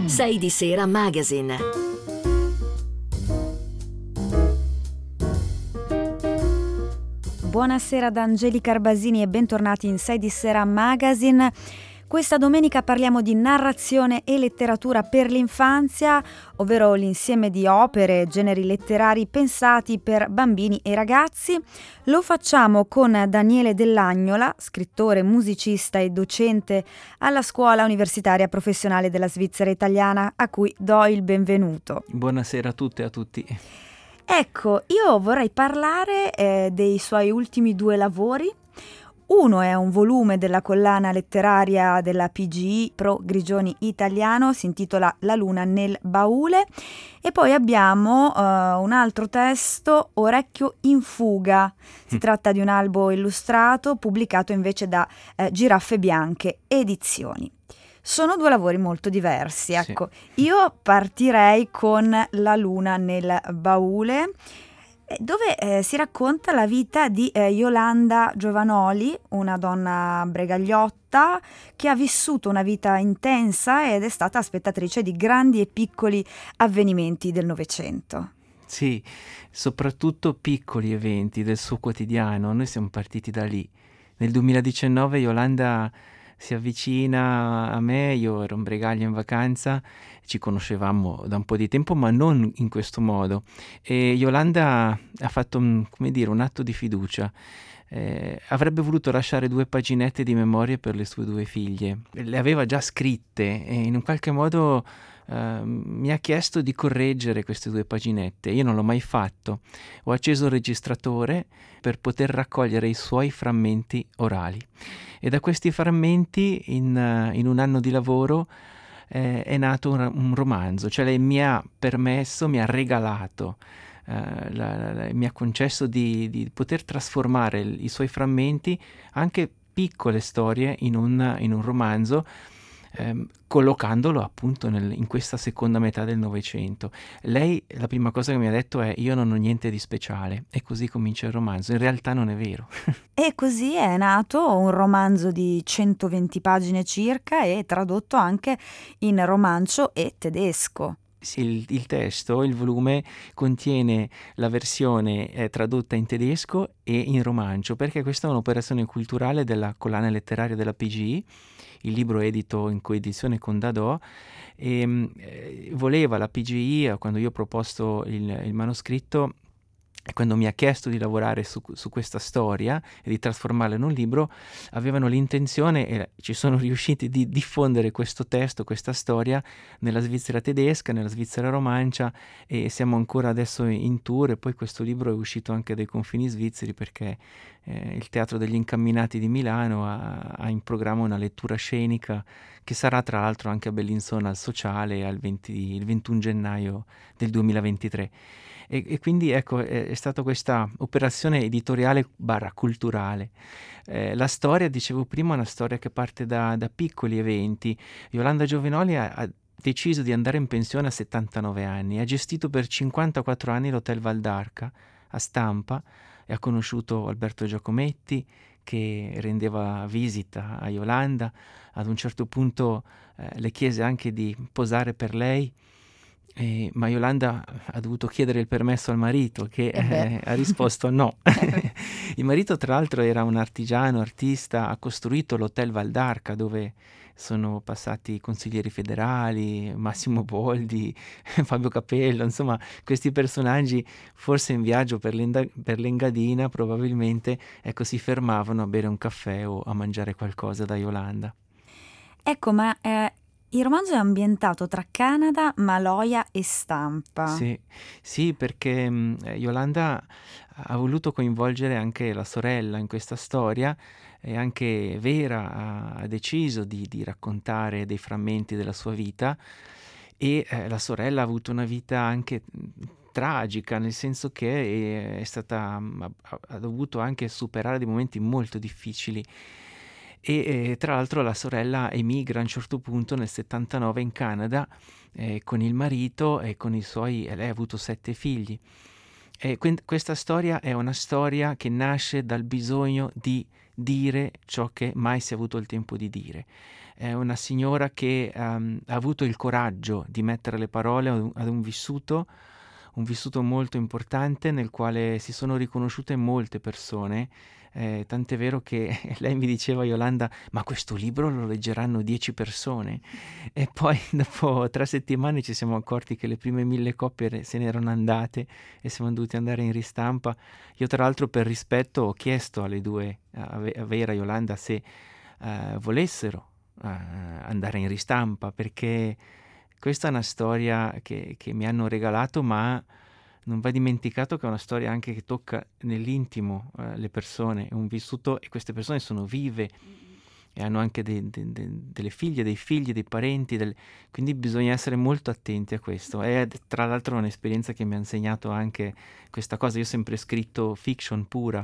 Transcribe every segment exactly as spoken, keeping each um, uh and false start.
sei di Sera Magazine. Buonasera da Angelica Arbasini e bentornati in sei di Sera Magazine. Questa domenica parliamo di narrazione e letteratura per l'infanzia, ovvero l'insieme di opere e generi letterari pensati per bambini e ragazzi. Lo facciamo con Daniele Dell'Agnola, scrittore, musicista e docente alla Scuola Universitaria Professionale della Svizzera Italiana, a cui do il benvenuto. Buonasera a tutte e a tutti. Ecco, io vorrei parlare eh, dei suoi ultimi due lavori. Uno è un volume della collana letteraria della P G I Pro Grigioni Italiano, si intitola La luna nel baule, e poi abbiamo uh, un altro testo, Orecchio in fuga. Si mm. tratta di un albo illustrato pubblicato invece da eh, Giraffe Bianche Edizioni. Sono due lavori molto diversi, ecco. Sì. Io partirei con La luna nel baule, dove eh, si racconta la vita di eh, Yolanda Giovanoli, una donna bregagliotta che ha vissuto una vita intensa ed è stata spettatrice di grandi e piccoli avvenimenti del Novecento. Sì, soprattutto piccoli eventi del suo quotidiano. Noi siamo partiti da lì. Nel duemiladiciannove Yolanda si avvicina a me, io ero in Bregaglio in vacanza, ci conoscevamo da un po' di tempo, ma non in questo modo. E Yolanda ha fatto un, come dire, un atto di fiducia. Eh, avrebbe voluto lasciare due paginette di memorie per le sue due figlie. Le aveva già scritte e in un qualche modo Uh, mi ha chiesto di correggere queste due paginette. Io non l'ho mai fatto. Ho acceso il registratore per poter raccogliere i suoi frammenti orali. E da questi frammenti, in, uh, in un anno di lavoro, eh, è nato un, un romanzo. Cioè lei mi ha permesso, mi ha regalato, uh, la, la, la, mi ha concesso di, di poter trasformare il, i suoi frammenti, anche piccole storie, in un, in un romanzo, Ehm, collocandolo appunto nel, in questa seconda metà del Novecento. Lei, la prima cosa che mi ha detto è: io non ho niente di speciale, e così comincia il romanzo. In realtà non è vero. E così è nato un romanzo di centoventi pagine circa e tradotto anche in romancio e tedesco. Sì, il, il testo, il volume, contiene la versione eh, tradotta in tedesco e in romancio, perché questa è un'operazione culturale della collana letteraria della P G I. Il libro è edito in coedizione con Dadò e eh, voleva la P G I, quando io ho proposto il, il manoscritto, e quando mi ha chiesto di lavorare su, su questa storia e di trasformarla in un libro, avevano l'intenzione, e ci sono riusciti, di diffondere questo testo, questa storia, nella Svizzera tedesca, nella Svizzera romancia, e siamo ancora adesso in tour. E poi questo libro è uscito anche dai confini svizzeri, perché eh, il Teatro degli Incamminati di Milano ha, ha in programma una lettura scenica che sarà tra l'altro anche a Bellinzona al Sociale al venti, il ventuno gennaio del duemilaventitré. E, e quindi ecco, è, è stata questa operazione editoriale barra culturale. Eh, la storia, dicevo prima, è una storia che parte da, da piccoli eventi. Yolanda Giovanoli ha, ha deciso di andare in pensione a settantanove anni, ha gestito per cinquantaquattro anni l'Hotel Val d'Arca a Stampa e ha conosciuto Alberto Giacometti, che rendeva visita a Yolanda. Ad un certo punto eh, le chiese anche di posare per lei. Eh, ma Yolanda ha dovuto chiedere il permesso al marito, che eh, ha risposto no. Il marito, tra l'altro, era un artigiano, artista, ha costruito l'Hotel Val d'Arca, dove sono passati i consiglieri federali, Massimo Boldi, Fabio Capello, insomma questi personaggi, forse in viaggio per, per l'Engadina, probabilmente, ecco, si fermavano a bere un caffè o a mangiare qualcosa da Yolanda. Ecco, ma eh, il romanzo è ambientato tra Canada, Maloja e Stampa. Sì, sì, perché mh, Yolanda ha voluto coinvolgere anche la sorella in questa storia, e anche Vera ha, ha deciso di, di raccontare dei frammenti della sua vita, e eh, la sorella ha avuto una vita anche mh, tragica, nel senso che è, è stata, ha, ha dovuto anche superare dei momenti molto difficili. E eh, tra l'altro la sorella emigra a un certo punto nel settantanove in Canada eh, con il marito e con i suoi, e lei ha avuto sette figli. E que- questa storia è una storia che nasce dal bisogno di dire ciò che mai si è avuto il tempo di dire. È una signora che um, ha avuto il coraggio di mettere le parole ad un, ad un vissuto, un vissuto molto importante nel quale si sono riconosciute molte persone. Eh, tant'è vero che lei mi diceva, Yolanda, ma questo libro lo leggeranno dieci persone? E poi dopo tre settimane ci siamo accorti che le prime mille copie se ne erano andate e siamo dovuti andare in ristampa. Io tra l'altro per rispetto ho chiesto alle due, a Vera e Yolanda, se uh, volessero uh, andare in ristampa, perché questa è una storia che, che mi hanno regalato, ma non va dimenticato che è una storia anche che tocca nell'intimo eh, le persone, è un vissuto, e queste persone sono vive e hanno anche de, de, de, delle figlie, dei figli, dei parenti, del... quindi bisogna essere molto attenti a questo. È tra l'altro un'esperienza che mi ha insegnato anche questa cosa. Io ho sempre scritto fiction pura,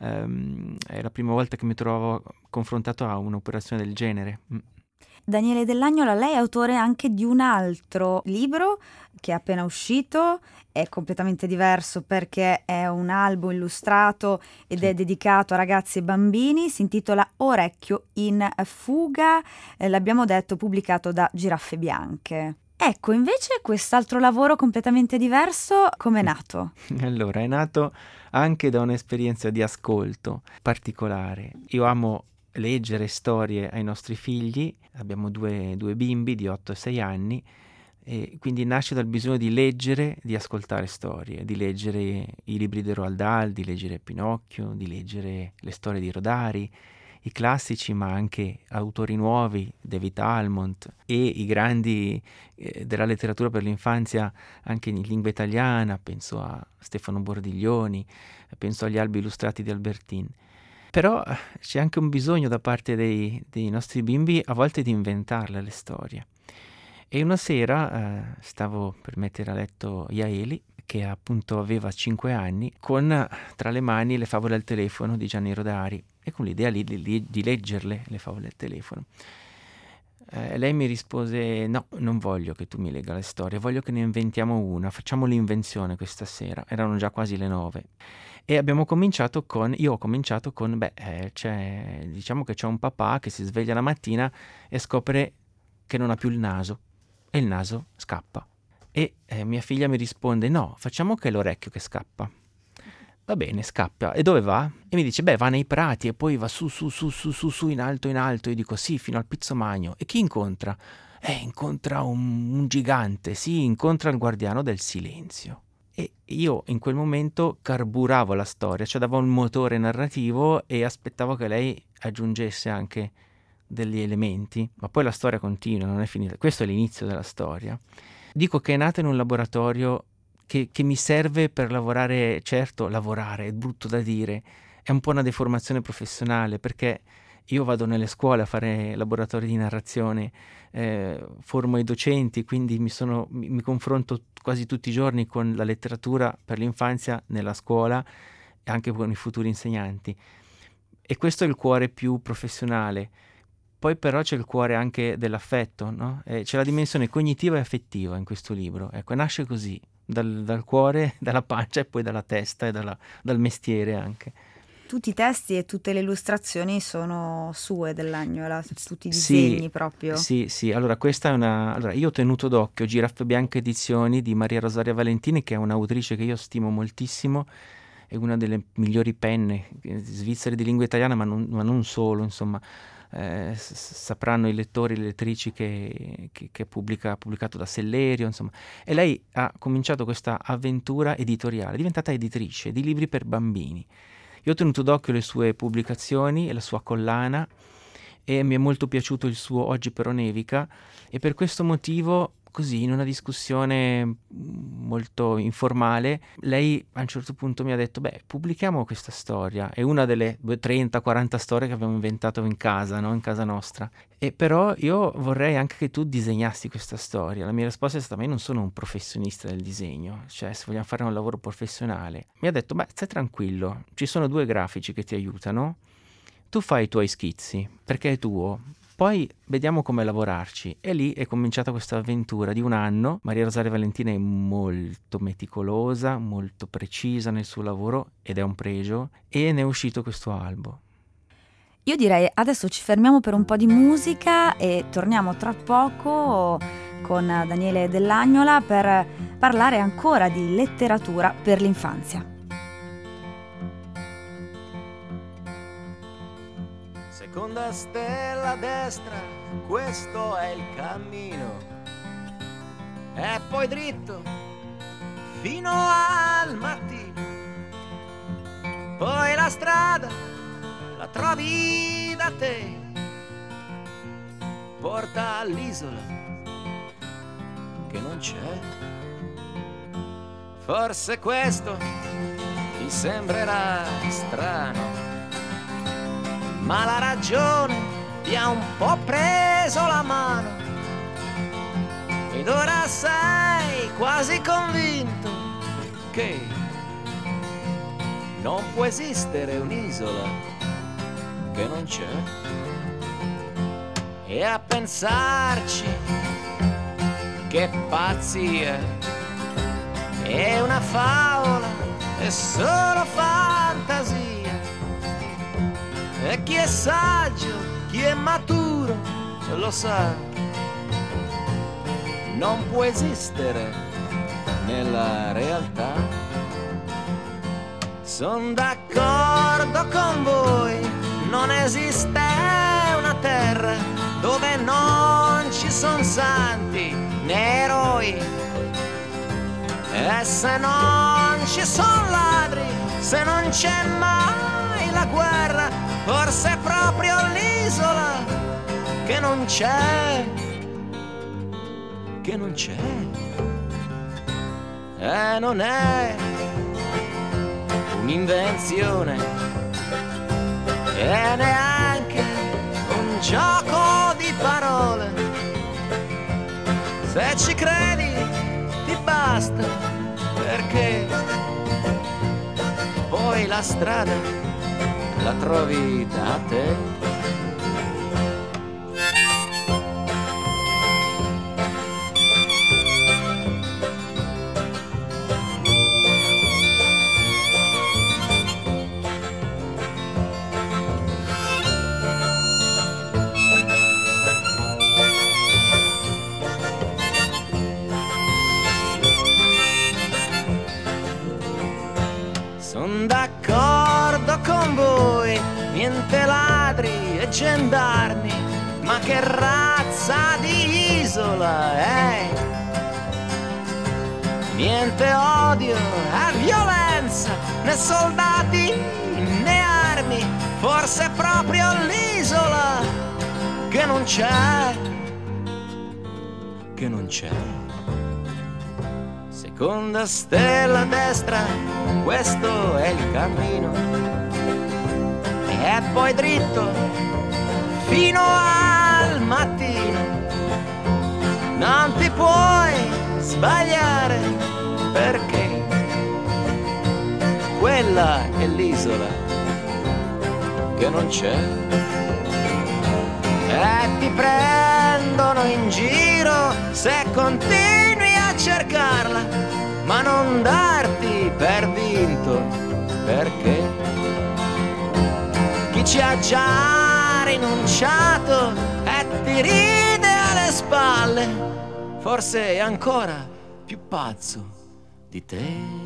um, è la prima volta che mi trovavo confrontato a un'operazione del genere. Mm. Daniele Dell'Agnola, lei è autore anche di un altro libro che è appena uscito, è completamente diverso perché è un albo illustrato ed sì. È dedicato a ragazzi e bambini, si intitola Orecchio in fuga, eh, l'abbiamo detto, pubblicato da Giraffe Bianche. Ecco, invece quest'altro lavoro completamente diverso, com'è nato? Allora, è nato anche da un'esperienza di ascolto particolare. Io amo leggere storie ai nostri figli, abbiamo due, due bimbi di otto e sei anni, e quindi nasce dal bisogno di leggere, di ascoltare storie, di leggere i libri di Roald Dahl, di leggere Pinocchio, di leggere le storie di Rodari, i classici ma anche autori nuovi, David Almond, e i grandi eh, della letteratura per l'infanzia anche in lingua italiana, penso a Stefano Bordiglioni, penso agli albi illustrati di Albertin. Però c'è anche un bisogno da parte dei, dei nostri bimbi a volte di inventarle le storie. E una sera eh, stavo per mettere a letto Yaeli, che appunto aveva cinque anni, con tra le mani le favole al telefono di Gianni Rodari, e con l'idea lì di, di, di leggerle le favole al telefono. Eh, lei mi rispose: no, non voglio che tu mi legga le storie, voglio che ne inventiamo una, facciamo l'invenzione questa sera. Erano già quasi le nove. E abbiamo cominciato con, io ho cominciato con, beh, eh, c'è, diciamo che c'è un papà che si sveglia la mattina e scopre che non ha più il naso, e il naso scappa. E eh, mia figlia mi risponde: no, facciamo che è l'orecchio che scappa. Va bene, scappa. E dove va? E mi dice: beh, va nei prati e poi va su, su, su, su, su, su, in alto, in alto. Io dico: sì, fino al Pizzomagno. E chi incontra? Eh, incontra un, un gigante, sì, incontra il guardiano del silenzio. E io in quel momento carburavo la storia, cioè davo un motore narrativo e aspettavo che lei aggiungesse anche degli elementi, ma poi la storia continua, non è finita. Questo è l'inizio della storia. Dico che è nata in un laboratorio che, che mi serve per lavorare. Certo, lavorare è brutto da dire, è un po' una deformazione professionale, perché io vado nelle scuole a fare laboratori di narrazione, eh, formo i docenti, quindi mi, sono, mi, mi confronto quasi tutti i giorni con la letteratura per l'infanzia nella scuola e anche con i futuri insegnanti. E questo è il cuore più professionale. Poi però c'è il cuore anche dell'affetto, no? Eh, c'è la dimensione cognitiva e affettiva in questo libro. Ecco, nasce così, dal, dal cuore, dalla pancia e poi dalla testa e dalla, dal mestiere anche. Tutti i testi e tutte le illustrazioni sono sue Dell'Agnola, tutti i disegni sì, proprio. Sì, sì, allora questa è una... Allora, io ho tenuto d'occhio Giraffe Bianche Edizioni di Maria Rosaria Valentini, che è un'autrice che io stimo moltissimo, è una delle migliori penne svizzere di lingua italiana, ma non, ma non solo, insomma. Eh, sapranno i lettori e le lettrici che, che, che pubblica, pubblicato da Sellerio, insomma. E lei ha cominciato questa avventura editoriale, è diventata editrice di libri per bambini. Io ho tenuto d'occhio le sue pubblicazioni e la sua collana, e mi è molto piaciuto il suo Oggi però nevica, e per questo motivo, così in una discussione molto informale, lei a un certo punto mi ha detto: beh, pubblichiamo questa storia. È una delle trenta quaranta storie che abbiamo inventato in casa, no? In casa nostra. E però io vorrei anche che tu disegnassi questa storia. La mia risposta è stata: ma io non sono un professionista del disegno, cioè se vogliamo fare un lavoro professionale. Mi ha detto: beh, stai tranquillo, ci sono due grafici che ti aiutano, tu fai i tuoi schizzi perché è tuo, poi vediamo come lavorarci. E lì è cominciata questa avventura di un anno. Maria Rosaria Valentina è molto meticolosa, molto precisa nel suo lavoro, ed è un pregio, e ne è uscito questo albo. Io direi adesso ci fermiamo per un po' di musica e torniamo tra poco con Daniele Dell'Agnola per parlare ancora di letteratura per l'infanzia. Seconda stella a destra, questo è il cammino, e poi dritto fino al mattino, poi la strada la trovi da te, porta all'isola che non c'è. Forse questo ti sembrerà strano, ma la ragione ti ha un po' preso la mano ed ora sei quasi convinto che non può esistere un'isola che non c'è. E a pensarci, che pazzia, è una favola, è solo fantasia. E chi è saggio, chi è maturo, lo sa, non può esistere nella realtà. Son d'accordo con voi, non esiste una terra dove non ci son santi né eroi. E se non ci son ladri, se non c'è mai la guerra, forse è proprio l'isola che non c'è, che non c'è. E non è un'invenzione e neanche un gioco di parole. Se ci credi ti basta, perché poi la strada la trovi da te. Son d'accordo con voi, niente ladri e gendarmi, ma che razza di isola è? Niente odio e violenza, né soldati né armi, forse è proprio l'isola che non c'è, che non c'è. Seconda stella a destra, questo è il cammino, e poi dritto fino al mattino. Non ti puoi sbagliare, perché quella è l'isola che non c'è. E ti prendono in giro se continui a cercarla, ma non darti per vinto, perché chi ci ha già rinunciato e ti ride alle spalle, forse è ancora più pazzo di te.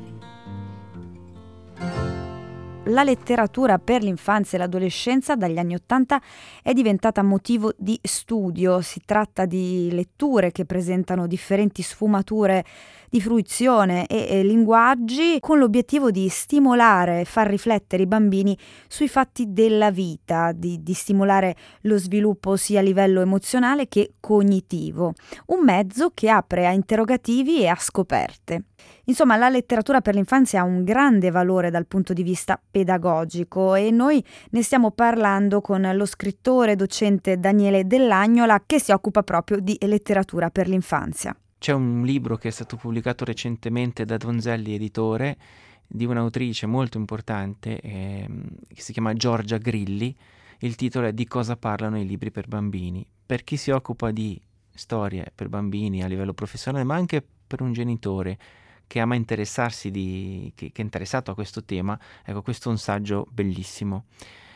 La letteratura per l'infanzia e l'adolescenza dagli anni Ottanta è diventata motivo di studio. Si tratta di letture che presentano differenti sfumature di fruizione e, e linguaggi, con l'obiettivo di stimolare e far riflettere i bambini sui fatti della vita, di, di stimolare lo sviluppo sia a livello emozionale che cognitivo. Un mezzo che apre a interrogativi e a scoperte. Insomma, la letteratura per l'infanzia ha un grande valore dal punto di vista pedagogico e noi ne stiamo parlando con lo scrittore e docente Daniele Dell'Agnola, che si occupa proprio di letteratura per l'infanzia. C'è un libro che è stato pubblicato recentemente da Donzelli Editore di un'autrice molto importante eh, che si chiama Giorgia Grilli. Il titolo è Di cosa parlano i libri per bambini. Per chi si occupa di storie per bambini a livello professionale, ma anche per un genitore che ama interessarsi di, che, che è interessato a questo tema, ecco, questo è un saggio bellissimo.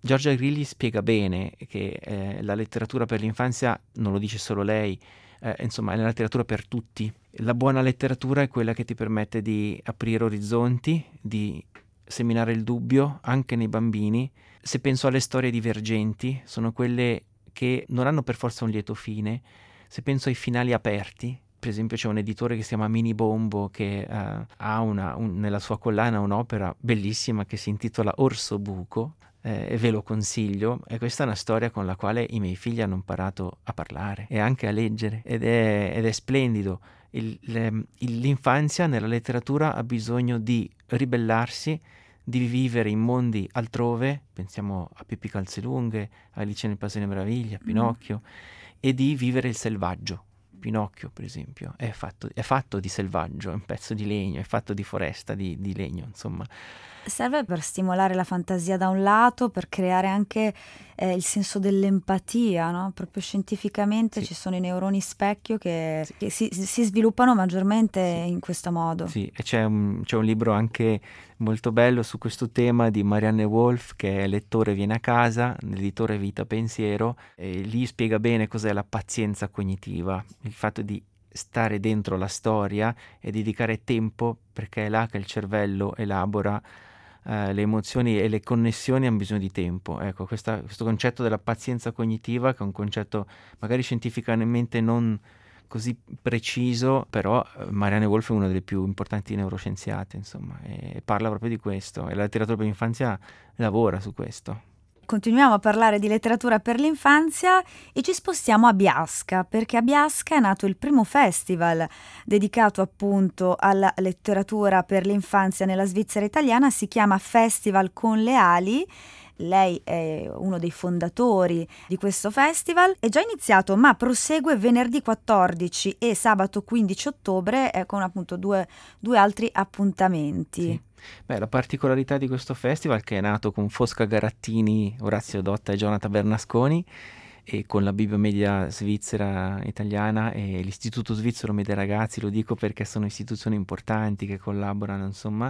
Giorgia Grilli spiega bene che eh, la letteratura per l'infanzia, non lo dice solo lei, eh, insomma è la letteratura per tutti. La buona letteratura è quella che ti permette di aprire orizzonti, di seminare il dubbio anche nei bambini. Se penso alle storie divergenti, sono quelle che non hanno per forza un lieto fine. Se penso ai finali aperti, per esempio c'è un editore che si chiama Mini Bombo che uh, ha una, un, nella sua collana un'opera bellissima che si intitola Orso Buco, eh, e ve lo consiglio, e questa è una storia con la quale i miei figli hanno imparato a parlare e anche a leggere, ed è, ed è splendido. Il, le, l'infanzia nella letteratura ha bisogno di ribellarsi, di vivere in mondi altrove, pensiamo a Pippi Calzelunghe, a Alice nel Paese delle Meraviglie, a Pinocchio, mm. e di vivere il selvaggio. Pinocchio, per esempio, è fatto, è fatto di selvaggio, è un pezzo di legno, è fatto di foresta, di, di legno, insomma. Serve per stimolare la fantasia da un lato, per creare anche eh, il senso dell'empatia, no? Proprio scientificamente sì. Ci sono i neuroni specchio che, sì. che si, si sviluppano maggiormente sì. in questo modo. Sì, e c'è un, c'è un libro anche molto bello su questo tema di Marianne Wolf, che è Lettore viene a casa, l'editore Vita Pensiero, e lì spiega bene cos'è la pazienza cognitiva, il fatto di stare dentro la storia e dedicare tempo, perché è là che il cervello elabora uh, le emozioni, e le connessioni hanno bisogno di tempo. Ecco, questa, questo concetto della pazienza cognitiva, che è un concetto magari scientificamente non così preciso, però Marianne Wolf è una delle più importanti neuroscienziate, insomma, e parla proprio di questo, e la letteratura per l'infanzia lavora su questo. Continuiamo a parlare di letteratura per l'infanzia e ci spostiamo a Biasca, perché a Biasca è nato il primo festival dedicato appunto alla letteratura per l'infanzia nella Svizzera italiana. Si chiama Festival con le ali. Lei è uno dei fondatori di questo festival, è già iniziato ma prosegue venerdì quattordici e sabato quindici ottobre eh, con appunto due, due altri appuntamenti. Sì. Beh, la particolarità di questo festival, che è nato con Fosca Garattini, Orazio Dotta e Jonathan Bernasconi, e con la Bibliomedia Svizzera Italiana e l'Istituto Svizzero Media Ragazzi, lo dico perché sono istituzioni importanti che collaborano, insomma,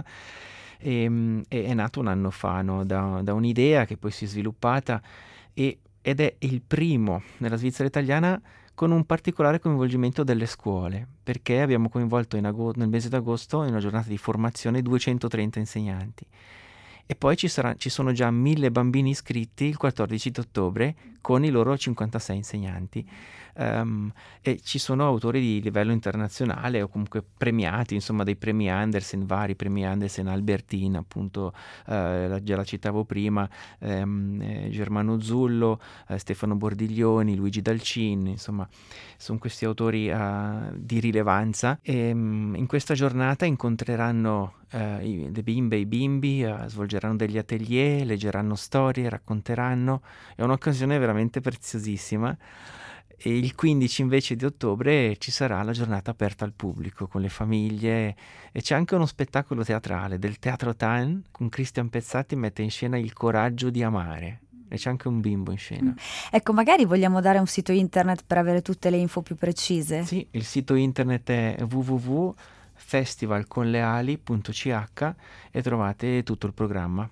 e, e è nato un anno fa, no? da, da un'idea che poi si è sviluppata, e, ed è il primo nella Svizzera italiana con un particolare coinvolgimento delle scuole, perché abbiamo coinvolto in ago- nel mese d'agosto, in una giornata di formazione, duecentotrenta insegnanti. E poi ci, sarà, ci sono già mille bambini iscritti il quattordici di ottobre con i loro cinquantasei insegnanti. Um, e ci sono autori di livello internazionale o comunque premiati, insomma dei premi Andersen, vari premi Andersen, Albertina appunto, uh, già la citavo prima, um, eh, Germano Zullo, uh, Stefano Bordiglioni, Luigi Dalcin, insomma sono questi autori uh, di rilevanza, e um, in questa giornata incontreranno uh, i, le bimbe e i bimbi, uh, svolgeranno degli atelier, leggeranno storie, racconteranno. È un'occasione veramente preziosissima. E il quindici invece di ottobre ci sarà la giornata aperta al pubblico con le famiglie, e c'è anche uno spettacolo teatrale del Teatro Tan con Cristian Pezzati, mette in scena Il coraggio di amare, e c'è anche un bimbo in scena. Mm. Ecco, magari vogliamo dare un sito internet per avere tutte le info più precise? Sì, il sito internet è w w w punto festival con le ali punto c h e trovate tutto il programma.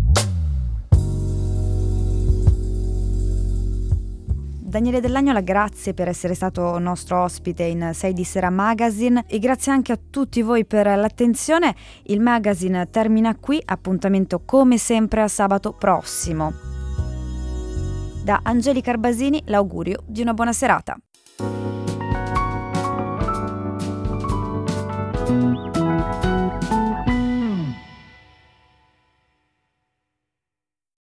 Daniele Dell'Agnola, grazie per essere stato nostro ospite in sei di Sera Magazine, e grazie anche a tutti voi per l'attenzione. Il magazine termina qui, appuntamento come sempre a sabato prossimo. Da Angelica Arbasini l'augurio di una buona serata.